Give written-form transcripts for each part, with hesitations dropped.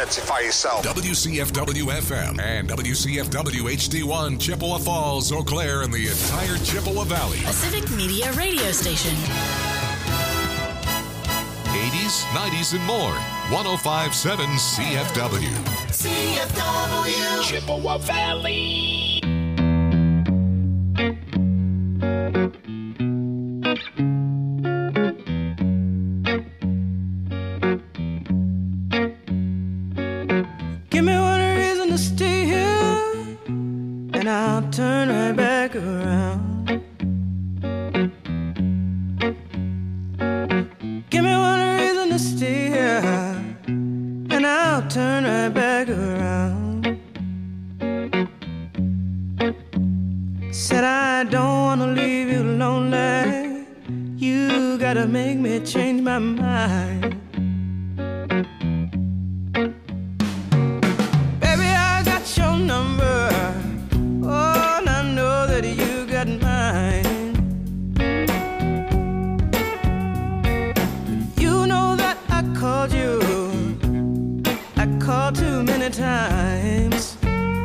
identify yourself. WCFW-FM and WCFW-HD1, Chippewa Falls, Eau Claire, and the entire Chippewa Valley. A Civic Media radio station. 80s, 90s, and more. 105.7 CFW. CFW. Chippewa Valley. Give me one reason to stay here, and I'll turn right back around. Give me one reason to stay here, and I'll turn right back around. Said I don't wanna leave you lonely. You gotta make me change my mind. Baby, I got your number. Oh, and I know that you got mine. You know that I called you. I called too many times.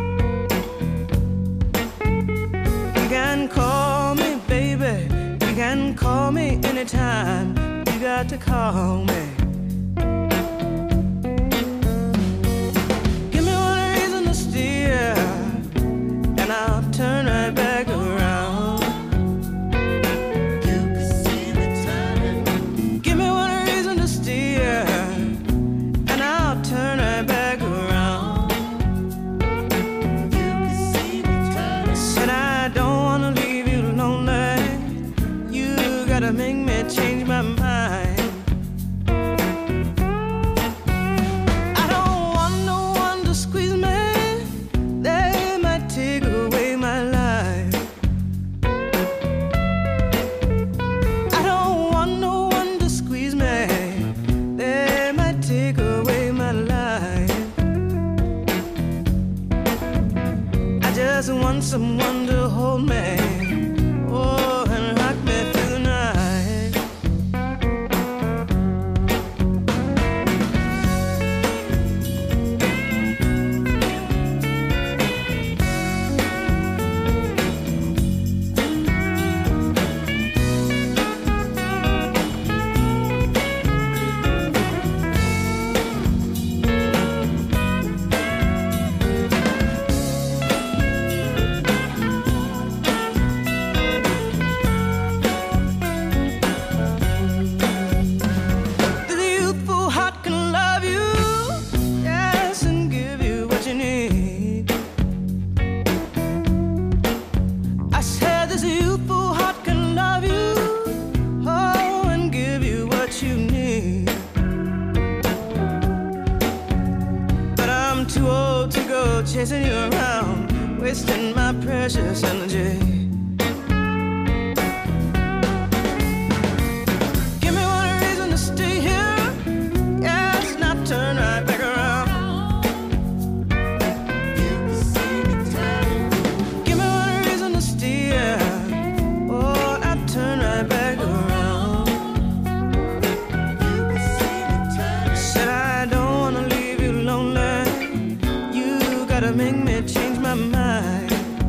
You can call me, baby. You can call me anytime. You got to call me. Give me one reason to steer, and I'll turn right back around. You can see me turning. Give me one reason to steer, and I'll turn right back around. You can see me turning. Said I don't wanna leave you lonely. You gotta make me change my mind. I don't want no one to squeeze me. They might take away my life. I don't want no one to squeeze me. They might take away my life. I just want someone to hold me. Oh, and rock me through the night. The youthful heart can love you, yes, and give you what you need. I said this youthful heart can love you, oh, and give you what you need. But I'm too old to go chasing you around, wasting my precious energy. Give me one reason to stay here, yes, and I'll turn right back around. Give me one reason to stay here, oh, and I'll turn right back around. Said I don't wanna leave you lonely. You gotta make me change my mind.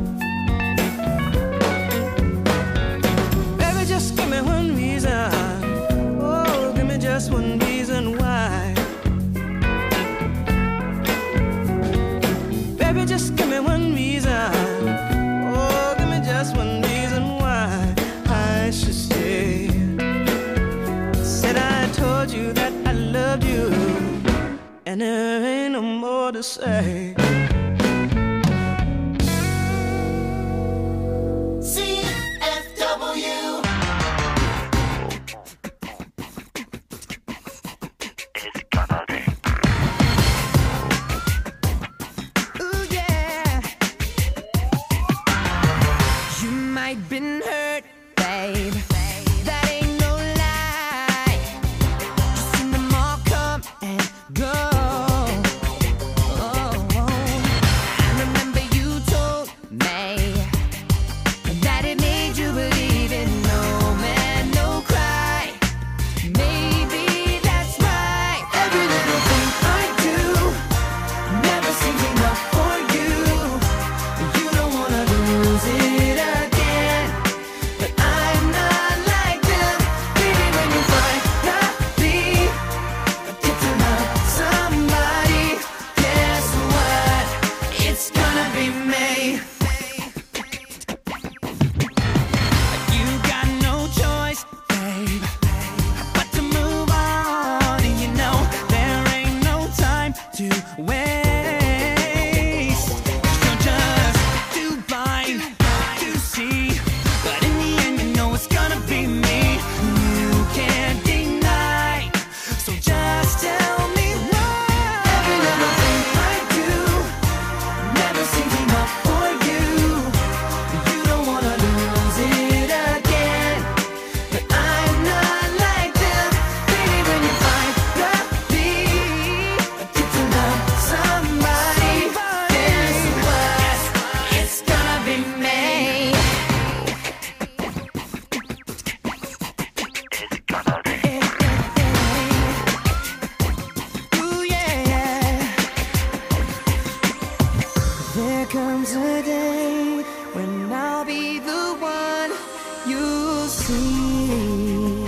Baby, just give me one reason. Oh, give me just one reason why. Baby, just give me one reason. Oh, give me just one reason why I should stay. Said I told you that I loved you, and there ain't no more to say. CFW. Ooh, yeah. You might been hurt, babe. That ain't no lie. You seen them all come and go. Oh, oh. comes a day when I'll be the one you see.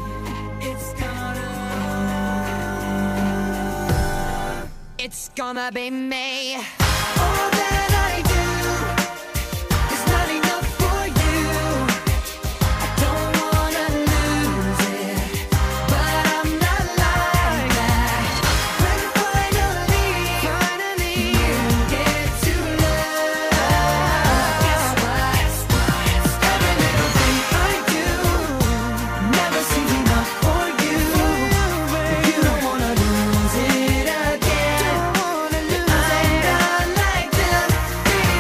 It's gonna be me. All that I do is not enough for you. I don't wanna lose it, but I'm not like that. When finally you get to love, guess what? Every little thing I do never seems enough for you. You don't wanna lose it again. I'm not like them.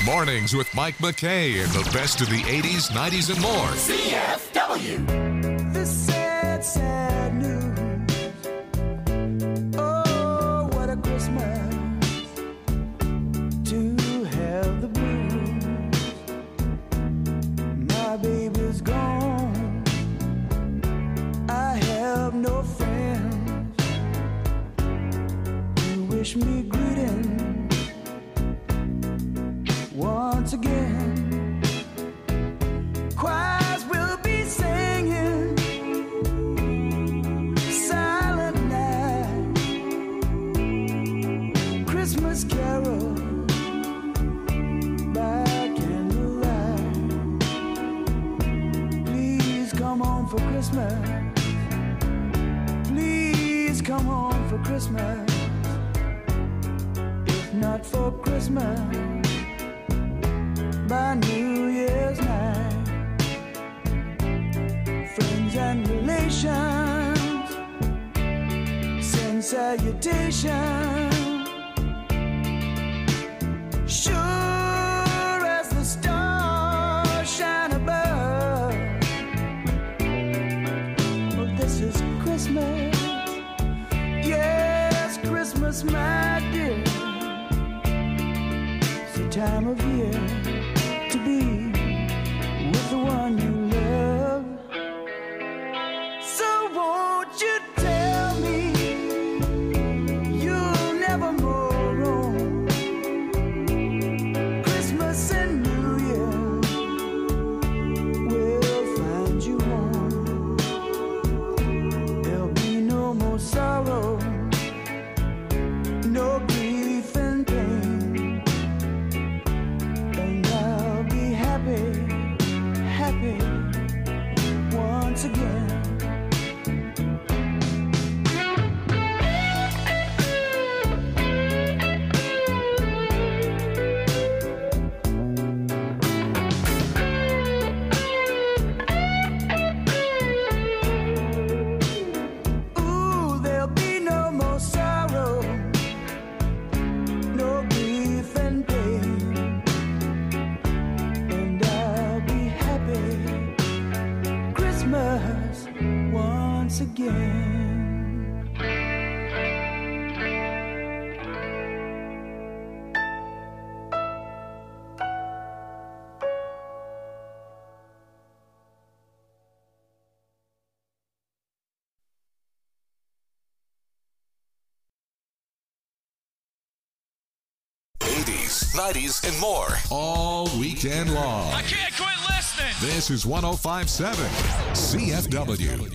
Mornings with Mike McKay and the best of the 80s, 90s, and more. CFW. This sad, sad news. Oh, what a Christmas to have the blues. My baby's gone. I have no friends to wish me greeting. Once again, choirs will be singing Silent Night, Christmas Carol by candlelight. Please come home for Christmas. Please come home for Christmas. If not for Christmas, by New Year's night, friends and relations send salutations. Sure as the stars shine above. Well, this is Christmas. Yes, Christmas, my dear. It's the time of year to be with the one you love. So won't you tell me you'll never more roam? Christmas and New Year will find you home. There'll be no more sorrow, no grief and pain, and I'll be happy, happy once again. Ooh, there'll be no more sorrow, no grief and pain, and I'll be happy Christmas once again. '80s, '90s, and more. All weekend long. I can't quit listening. This is 105.7 CFW.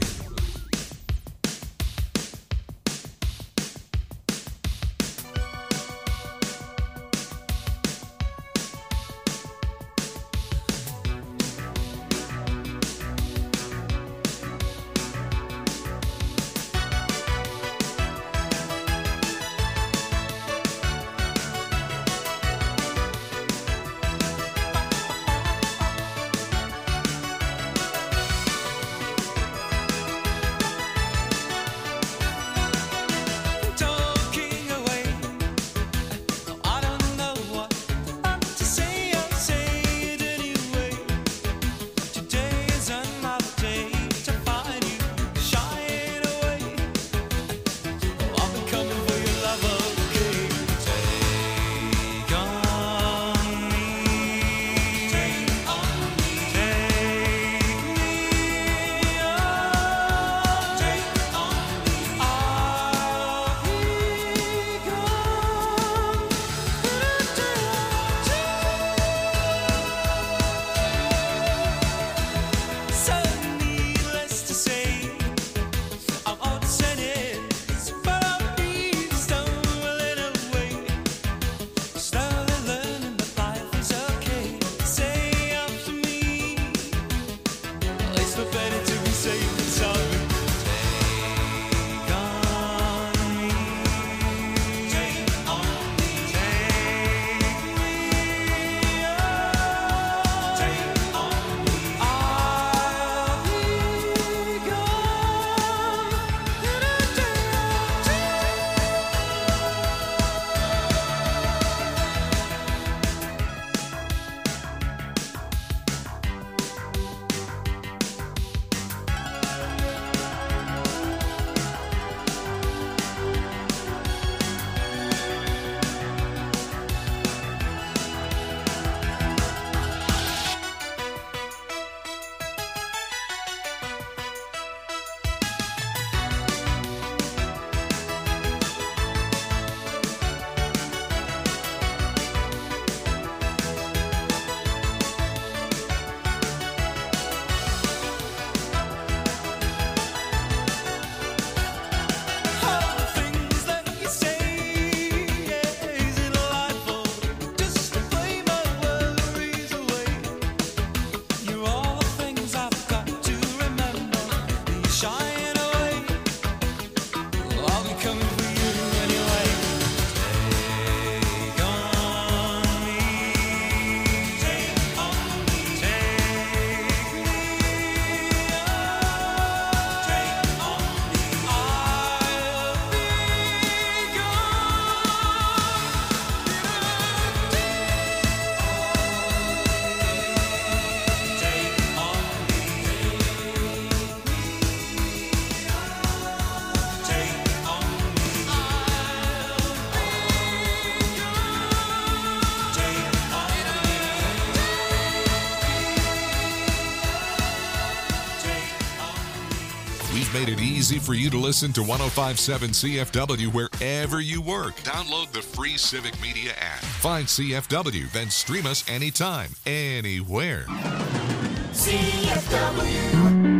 made it easy for you to listen to 105.7 CFW wherever you work. Download the free Civic Media app. Find CFW, then stream us anytime, anywhere. CFW.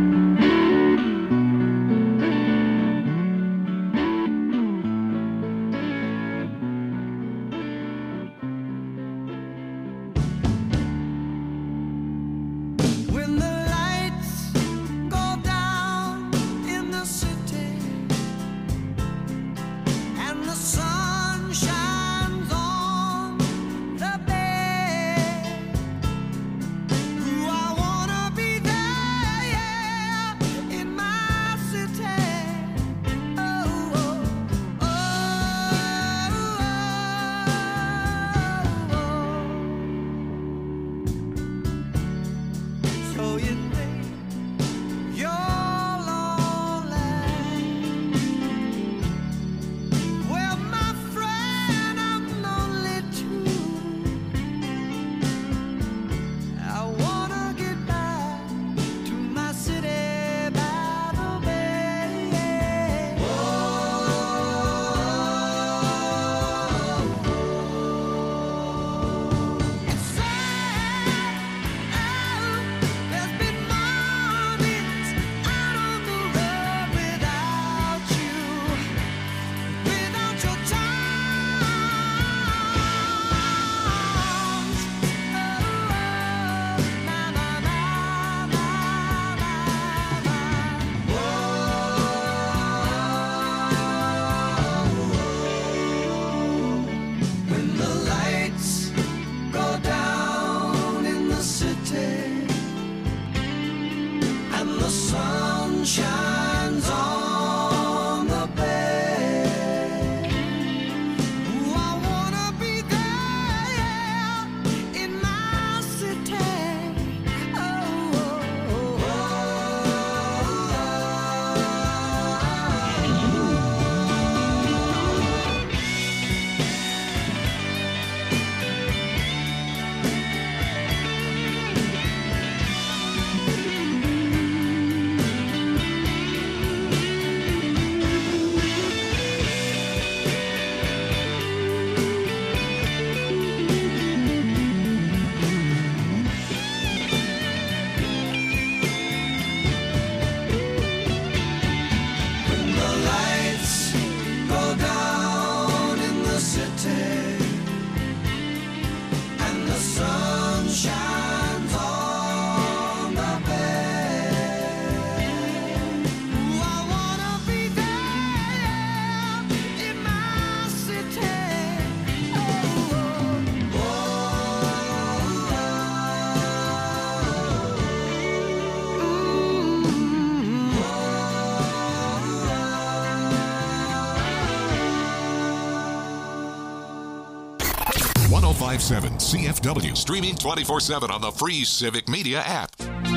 CFW, streaming 24/7 on the free Civic Media app.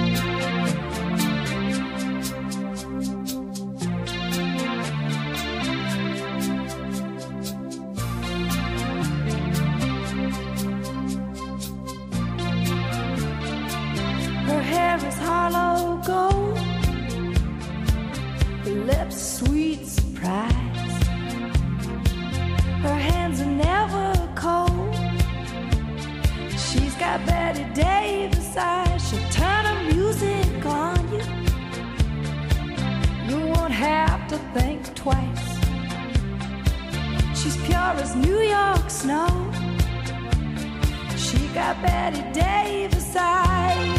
Her hair is hollow gold, her lips sweet surprise, her hands are never cold. She's got Betty Davis eyes. She'll turn her music on you. You won't have to think twice. She's pure as New York snow. She got Betty Davis eyes.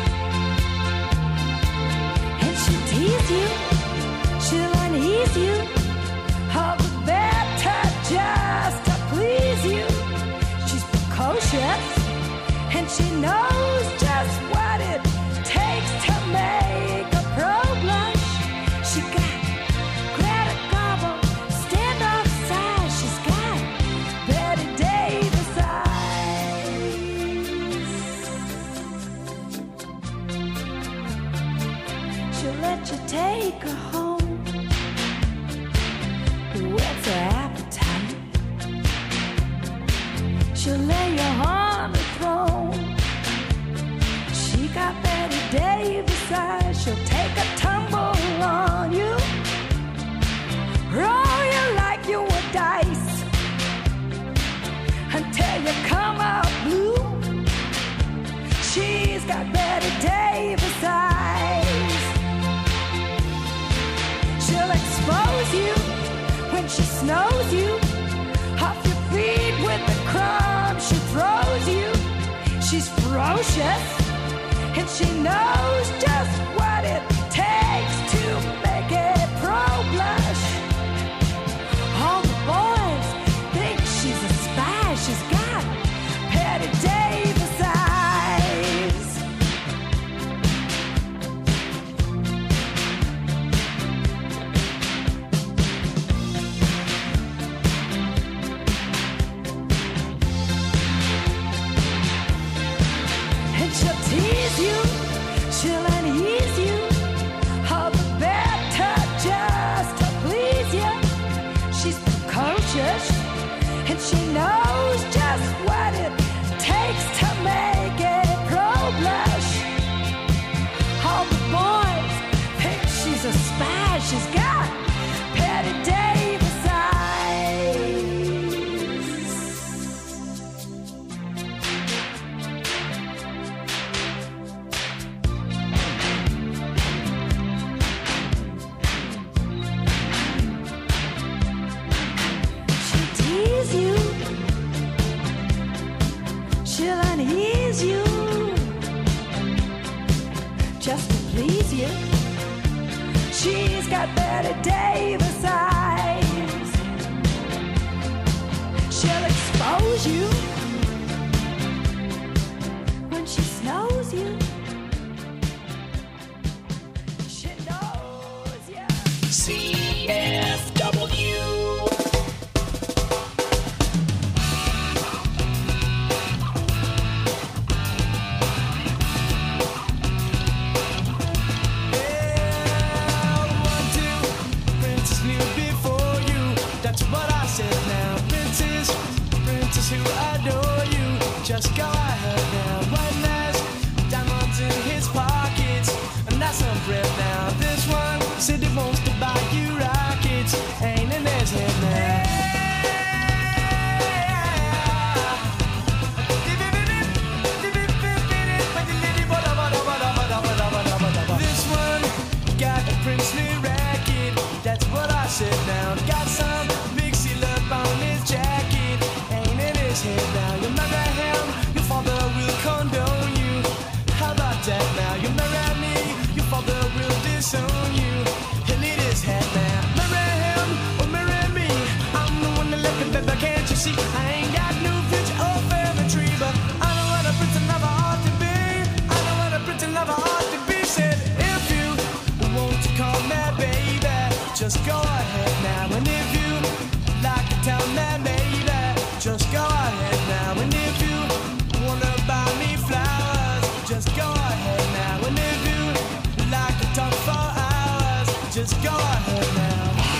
And she'll tease you, she'll unease you, all the better just to please you. She's precocious, and she knows just what it takes to make a pro blush. She got Greta Garbo, standoff size. She's got Betty Davis eyes. She'll let you take her home she snows you off your feet with the crumbs she throws you. She's ferocious, and she knows just what it takes to make a pro blush. All the boys think she's a spy. She's got Patty Davis eyes. And she'll tease you, she'll unease you, all the better just to please you. She's precocious, and she knows just what it takes to make a pro blush. All the boys think she's a spy. She's got Patty Davis eyes. She'll tease you, she'll unease you, just to please you. She's got Betty Davis eyes. She'll expose you when she snows you. She knows you. CFW. Princess knew before you. That's what I said now. Princess, princess who adore you. Just go ahead now. White lace, diamonds in his pockets, and that's some breath now. This one said he wants to buy you rockets. Ain't in his head now. This one got a princely racket. That's what I said now. Got some big seal up on his jacket. Ain't in his head now. You marry him, your father will condone you. How about that now? You marry me, your father will disown you. He'll eat his head now. Marry him or marry me. I'm the one that left the baby, can't you see? I ain't got no future or family tree, but I know what a prince lover ought to be. I know what a prince lover ought to be. Said if you want to call me baby, just go ahead now. And if you like to tell me maybe, just go ahead now. And if you wanna buy me flowers, just go ahead now. And if you like to talk for hours, just go ahead now.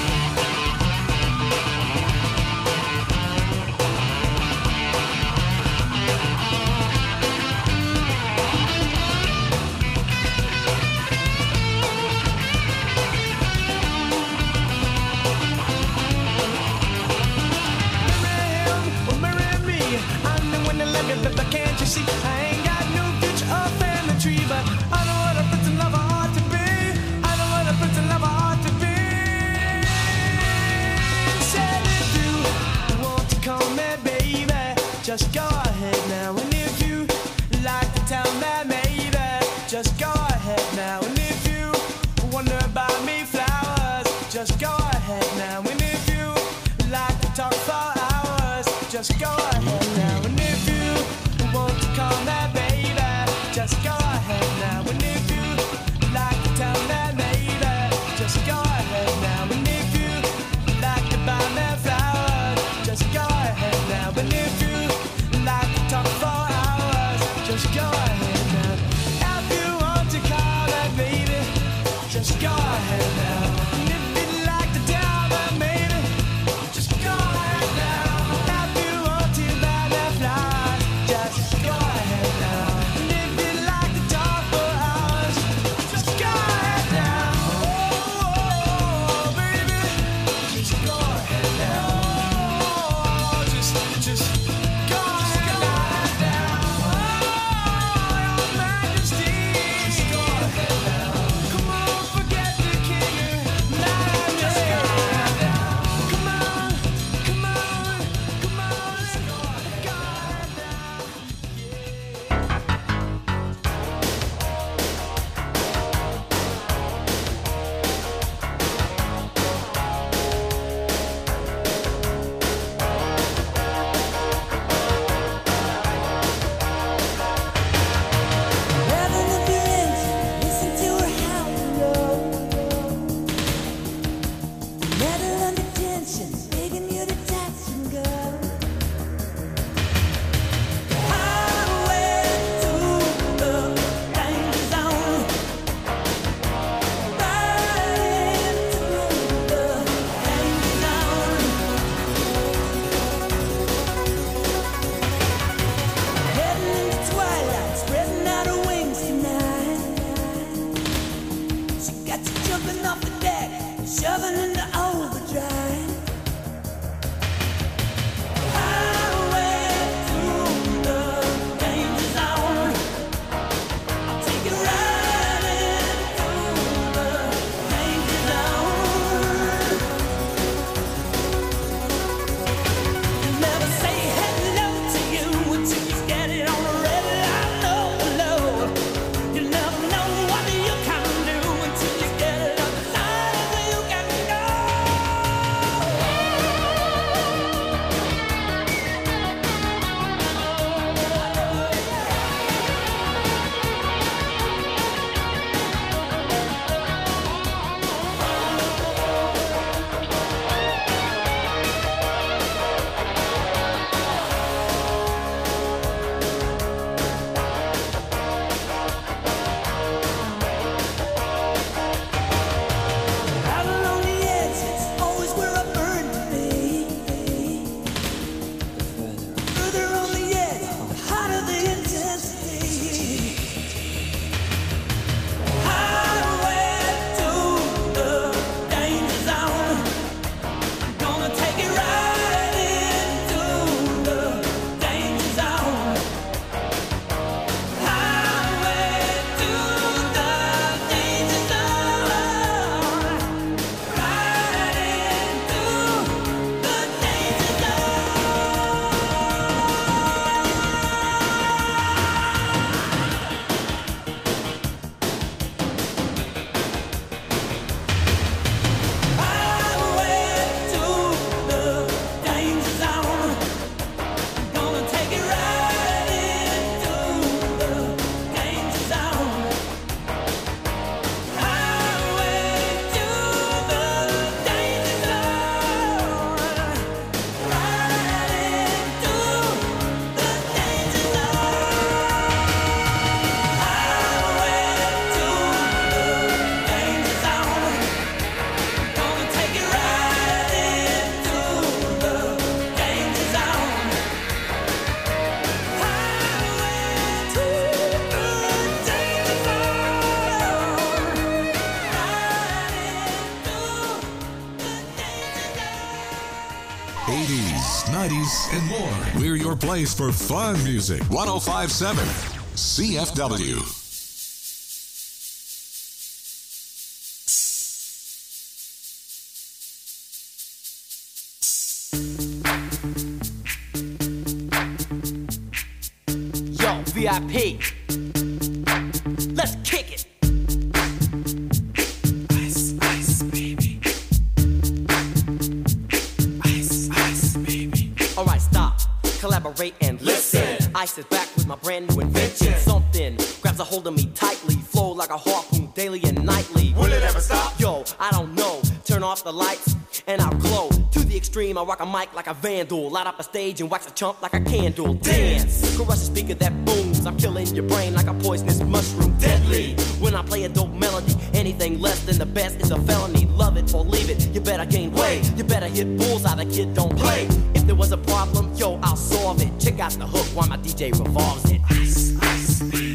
Marry him or marry me. I'm the one that love you, but can't you see? I ain't got no future or family tree, but I know what a prince and lover ought to be. I know what a prince and lover ought to be. Said if you want to call me baby, just go ahead now. And if you like to tell me maybe, just go ahead now. And if you wanna buy me flowers, just go ahead now. And if you like to talk for hours, just go ahead now. And if you want to call me baby, just go ahead now. And if you like to tell me maybe, just go ahead now. And if you like to buy me flowers, just go ahead now. And if you like to talk for hours, just go ahead now. If you want to call me baby, just go ahead now. And if you'd like to tell me maybe, just go ahead now. If you want to 80s, 90s, and more. We're your place for fun music. 105.7 CFW. Yo, VIP. Let's kick it. Ice, ice, baby. Ice, ice, baby. Alright, stop. Collaborate and listen. Ice is back with my brand new invention. Something grabs a hold of me tightly. Flow like a harpoon daily and nightly. Will it ever stop? Yo, I don't know. Turn off the lights and I'll glow. To the extreme, I rock a mic like a vandal. Light up a stage and wax a chump like a candle. Dance, crush a speaker that booms. I'm killing your brain like a poisonous mushroom. Deadly, when I play a dope melody. Anything less than the best is a felony. Love it or leave it, you better gain weight. You better hit bullseye, the kid don't play. If there was a problem, yo, I'll solve it. Check out the hook while my DJ revolves it. Ice, ice, baby.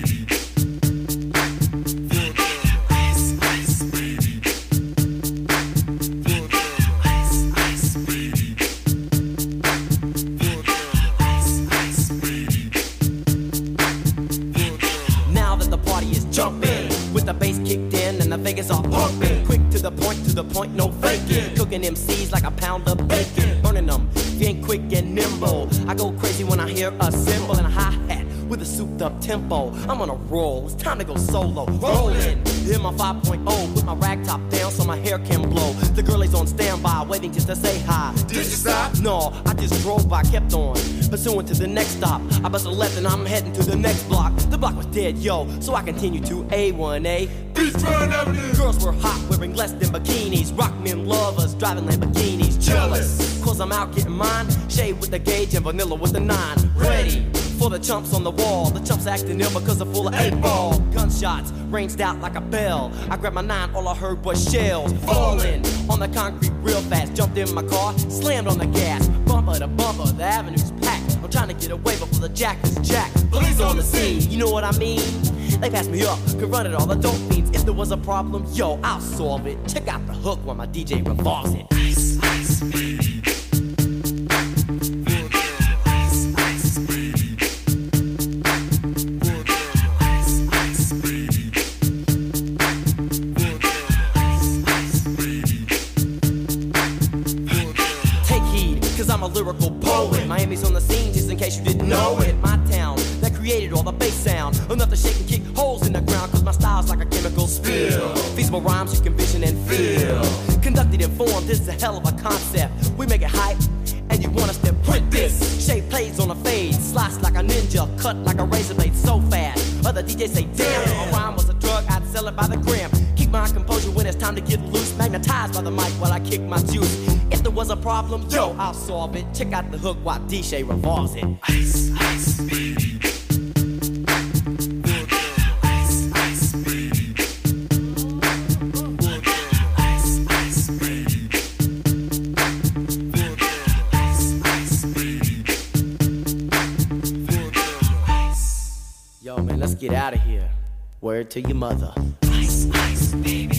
The bass kicked in and the Vegas are pumping. Quick to the point, no faking. Cooking MCs like a pound of bacon. Burning them, if you ain't quick and nimble. I go crazy when I hear a cymbal and a hi-hat with a souped up tempo. I'm on a roll, it's time to go solo. Rolling, in my 5.0 with my rag top down so my hair can blow. The girl is on standby, waiting just to say hi. Did you stop? No, I just drove by, kept on pursuing to the next stop. I bust a left and I'm heading to the next block. The block was dead, yo, so I continue to A1A. Beachfront Avenue. Girls were hot, wearing less than bikinis. Rock men lovers, driving Lamborghinis. Jealous, cause I'm out getting mine. Shade with the gauge and vanilla with the 9. Ready for the chumps on the wall. The chumps acting ill because they're full of 8-ball. Gunshots ranged out like a bell. I grabbed my 9, all I heard was shells falling on the concrete real fast. Jumped in my car, slammed on the gas. Bumper to bumper, the avenue's packed. I'm trying to get away before the jack is jacked. Police on the scene, you know what I mean? They pass me up, could run it all the dope fiends. If there was a problem, yo, I'll solve it. Check out the hook while my DJ revolves it. Ice, ice, baby. I'm a lyrical poet. Miami's on the scene, just in case you didn't know it. My town that created all the bass sound. Enough to shake and kick holes in the ground, cause my style's like a chemical spill. Feasible rhymes you can vision and feel. Conducted in form, this is a hell of a concept. We make it hype, and you want us to print this. Shape plays on a fade, slice like a ninja, cut like a razor blade so fast. Other DJs say, damn, if a rhyme was a drug, I'd sell it by the gram. Keep my composure when it's time to get loose. Magnetized by the mic while I kick my juice. If there was a problem, yo, I'll solve it. Check out the hook while DJ revolves it. Ice, ice, baby. Ice, ice, baby. Ice, ice, baby. Ice, ice, baby. Yo, man, let's get out of here. Word to your mother. Ice, ice, baby.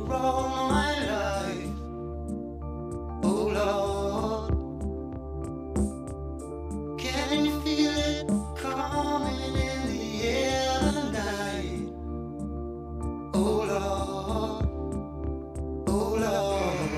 for all my life. Oh Lord, can you feel it coming in the air tonight? Oh Lord, oh Lord.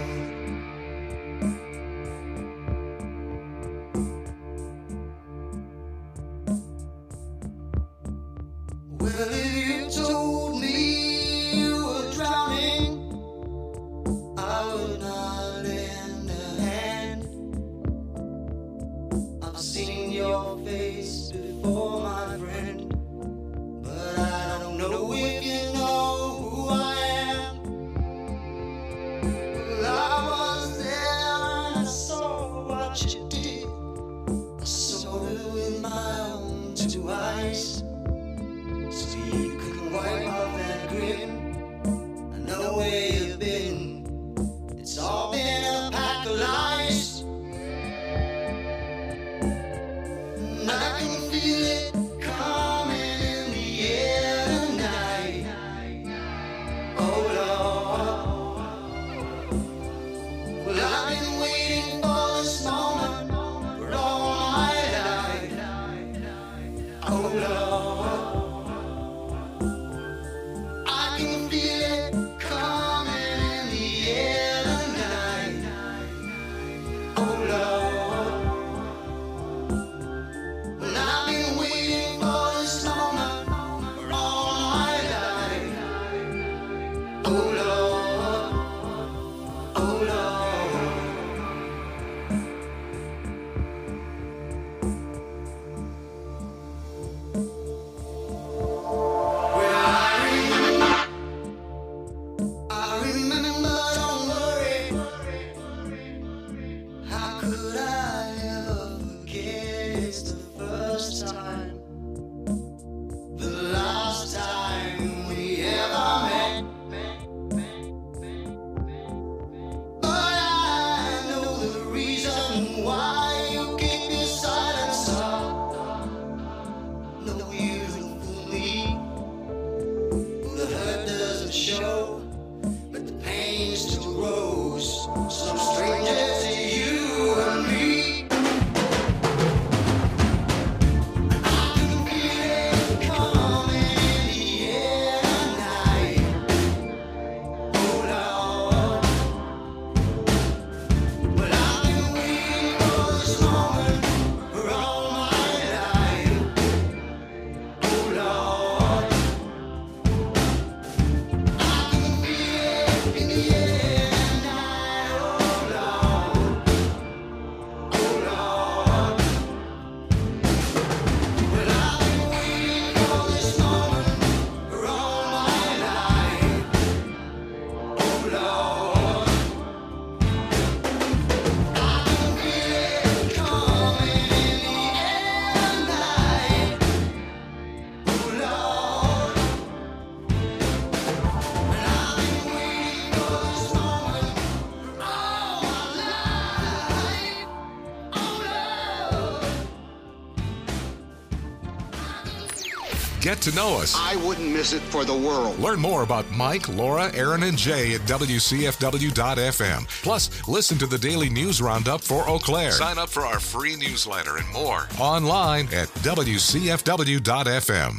Well, if you told me you were drowning, I would not lend a hand. I've seen your face before, my friend, but I don't know if you know who I am. Well, I was there and I saw what you did. I saw it with my own two eyes. So you could wipe off that grin. I know where you've been. It's all been a pack of lies. And I can feel it coming in the air tonight. Oh Lord. Well, I've been waiting for this moment for all my life. Oh Lord. I can feel it coming in the air tonight. Oh Lord. Well, I've been waiting for this moment for all my life. Oh Lord. Oh Lord. Well, I remember, don't worry. How could I ever forget? It's the first time, the last time we ever met. But I know the reason why you keep your silence up. No, you don't fool me. The hurt doesn't show, but the pain still grows. Some strangers to you and me. I can feel it coming in the air tonight. Oh Lord. Well, I've been waiting for this moment for all my life. Oh Lord. I can feel it in the air tonight. Oh Lord. Oh Lord. Well, I've been waiting for this moment for all my life. Oh Lord. I can feel it coming in the air tonight. Oh Lord. And I've been waiting for this moment for all my life. Oh Lord. Get to know us. I wouldn't miss it for the world. Learn more about Mike, Laura, Aaron, and Jay at WCFW.FM. Plus, listen to the daily news roundup for Eau Claire. Sign up for our free newsletter and more online at WCFW.FM.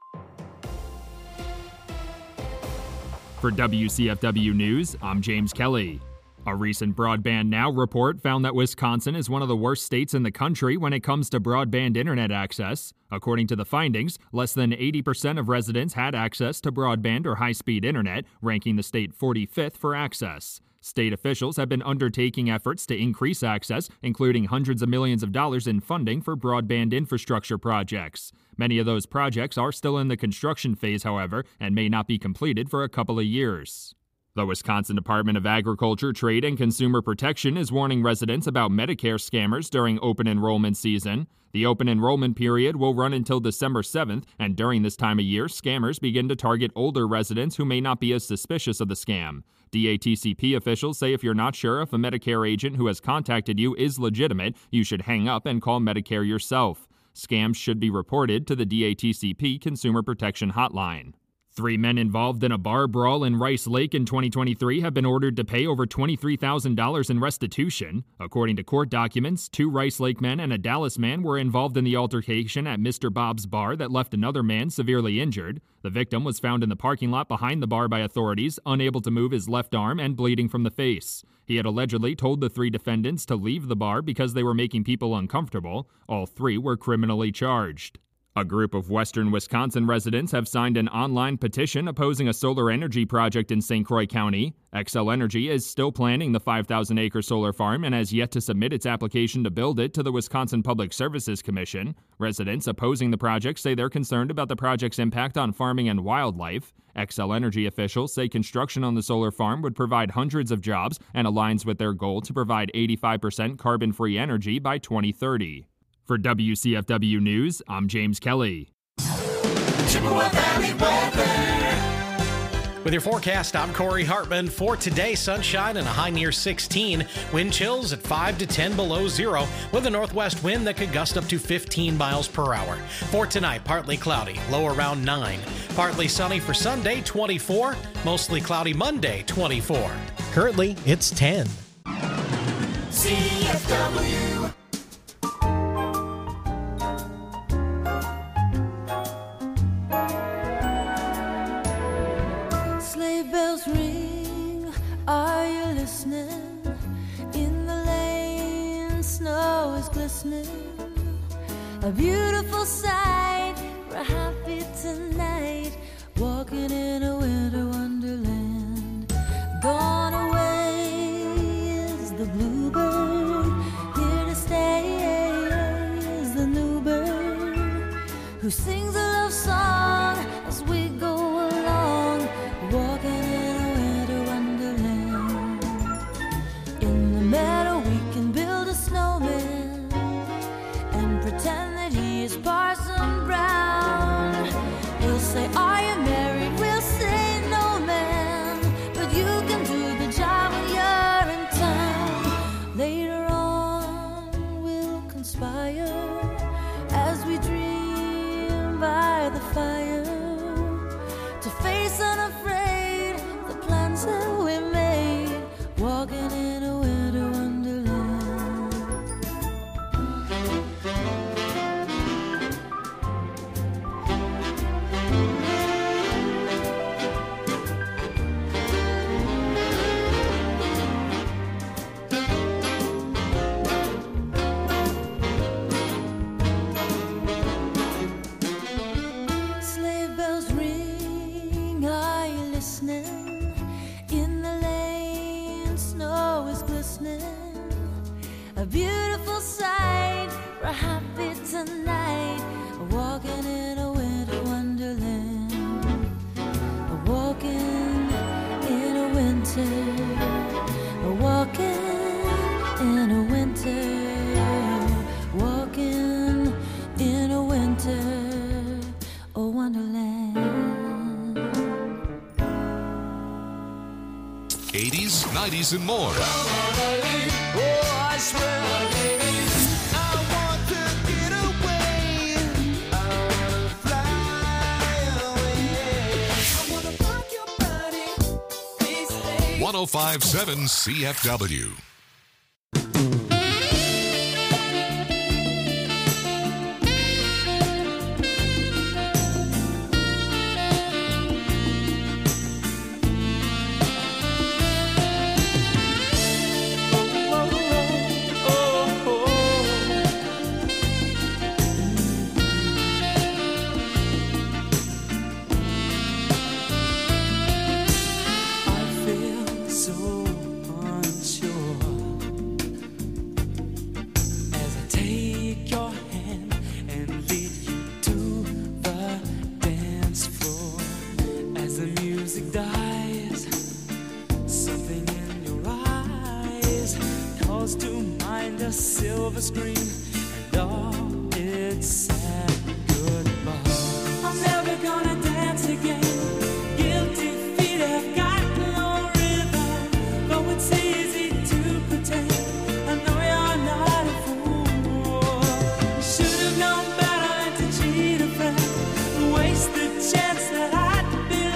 For WCFW News, I'm James Kelly. A recent Broadband Now report found that Wisconsin is one of the worst states in the country when it comes to broadband internet access. According to the findings, less than 80% of residents had access to broadband or high-speed internet, ranking the state 45th for access. State officials have been undertaking efforts to increase access, including hundreds of millions of dollars in funding for broadband infrastructure projects. Many of those projects are still in the construction phase, however, and may not be completed for a couple of years. The Wisconsin Department of Agriculture, Trade, and Consumer Protection is warning residents about Medicare scammers during open enrollment season. The open enrollment period will run until December 7th, and during this time of year, scammers begin to target older residents who may not be as suspicious of the scam. DATCP officials say if you're not sure if a Medicare agent who has contacted you is legitimate, you should hang up and call Medicare yourself. Scams should be reported to the DATCP Consumer Protection Hotline. 3 men involved in a bar brawl in Rice Lake in 2023 have been ordered to pay over $23,000 in restitution. According to court documents, 2 Rice Lake men and a Dallas man were involved in the altercation at Mr. Bob's bar that left another man severely injured. The victim was found in the parking lot behind the bar by authorities, unable to move his left arm and bleeding from the face. He had allegedly told the 3 defendants to leave the bar because they were making people uncomfortable. All 3 were criminally charged. A group of western Wisconsin residents have signed an online petition opposing a solar energy project in St. Croix County. Xcel Energy is still planning the 5,000-acre solar farm and has yet to submit its application to build it to the Wisconsin Public Services Commission. Residents opposing the project say they're concerned about the project's impact on farming and wildlife. Xcel Energy officials say construction on the solar farm would provide hundreds of jobs and aligns with their goal to provide 85% carbon-free energy by 2030. For WCFW News, I'm James Kelly. Chippewa Valley weather. With your forecast, I'm Corey Hartman. For today, sunshine and a high near 16. Wind chills at 5 to 10 below zero with a northwest wind that could gust up to 15 miles per hour. For tonight, partly cloudy, low around 9. Partly sunny for Sunday, 24. Mostly cloudy Monday, 24. Currently, it's 10. CFW. Sleigh bells ring, are you listening? In the lane, snow is glistening. A beautiful sight, we're happy tonight, walking in a winter wonderland. Gone away is the bluebird, here to stay is the new bird, who sings a love song as we go along, walking in a winter wonderland. In the meadow we can build a snowman and pretend that he is Parson Brown. He'll say, are you married? We'll say, no man, but you can do the job when you're in town. Later on we'll conspire as we dream by the fire to face unafraid the plans that we made, walking in a winter wonderland. Sleigh bells ring, are you listening? In the lane, snow is glistening. A beautiful sight, we're happy tonight, walking in a winter wonderland. Walking in a winter, walking in a winter, walking in a winter, oh wonderland. 80s, 90s, and more. Oh, I swear, I want to get away. I wanna fly away. I wanna rock your body. Please stay. 1057 CFW. Silver screen and all its sad goodbye. I'm never gonna dance again. Guilty feet have got no rhythm, though it's easy to pretend. I know you're not a fool. Should have known better than to cheat a friend, waste the chance that I'd been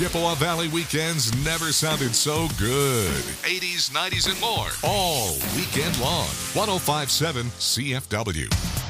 Chippewa Valley weekends never sounded so good. 80s, 90s, and more. All weekend long. 105.7 CFW.